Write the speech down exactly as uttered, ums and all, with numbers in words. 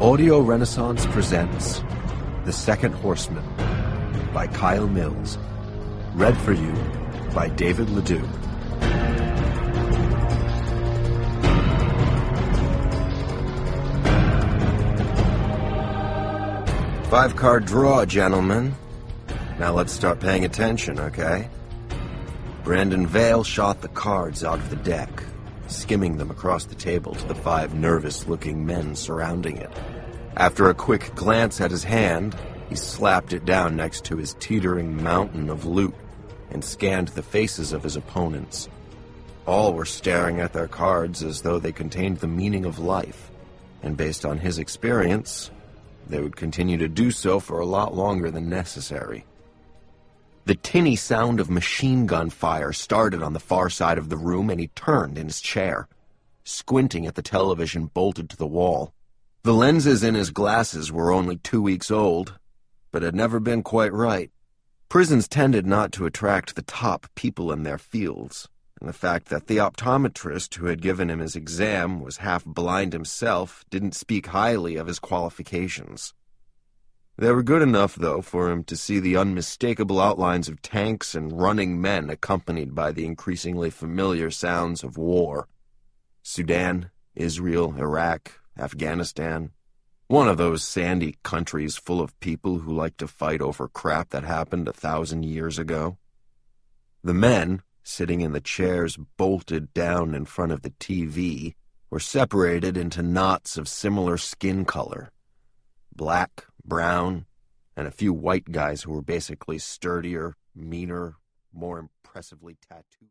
Audio Renaissance presents The Second Horseman by Kyle Mills. Read for you by David Ledoux. Five-card draw, gentlemen. Now let's start paying attention, okay? Brandon Vale shot the cards out of the deck, skimming them across the table to the five nervous-looking men surrounding it. After a quick glance at his hand, he slapped it down next to his teetering mountain of loot and scanned the faces of his opponents. All were staring at their cards as though they contained the meaning of life, and based on his experience, they would continue to do so for a lot longer than necessary. The tinny sound of machine gun fire started on the far side of the room, and he turned in his chair, squinting at the television bolted to the wall. The lenses in his glasses were only two weeks old, but had never been quite right. Prisons tended not to attract the top people in their fields, and the fact that the optometrist who had given him his exam was half-blind himself didn't speak highly of his qualifications. They were good enough, though, for him to see the unmistakable outlines of tanks and running men accompanied by the increasingly familiar sounds of war. Sudan, Israel, Iraq, Afghanistan. One of those sandy countries full of people who like to fight over crap that happened a thousand years ago. The men, sitting in the chairs bolted down in front of the T V, were separated into knots of similar skin color. Black, brown, and a few white guys who were basically sturdier, meaner, more impressively tattooed.